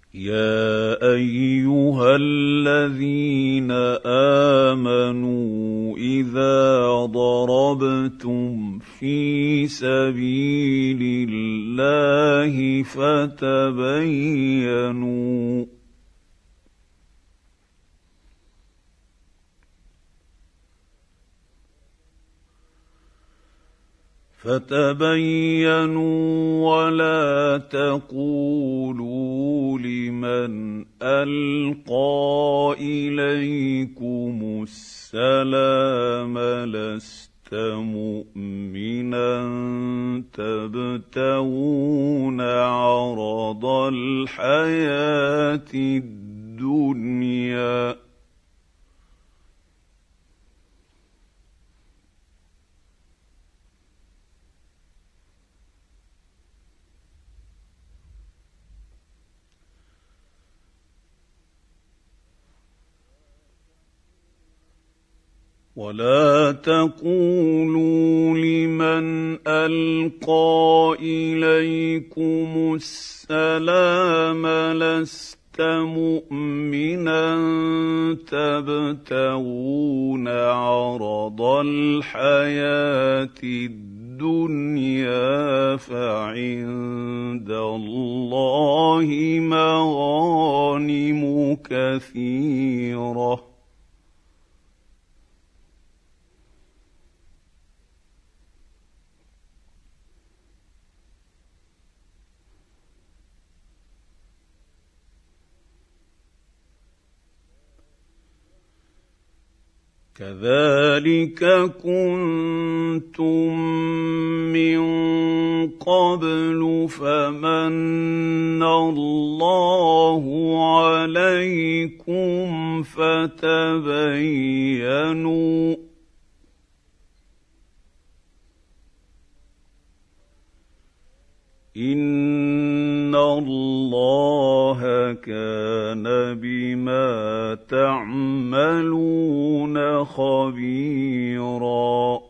يا ايها الذين امنوا اذا ضربتم في سبيل الله فتبينوا ولا تقولوا لمن القى اليكم السلام لست مؤمنا تبتغون عرض الحياه الدنيا ولا تقولوا لمن القى اليكم السلام لست مؤمنا تبتغون عرض الحياه الدنيا فعند الله مغانم كثيره كذلك كنتم من قبل فمن الله عليكم فتبينوا إن الله كان بما تعملون خبيرا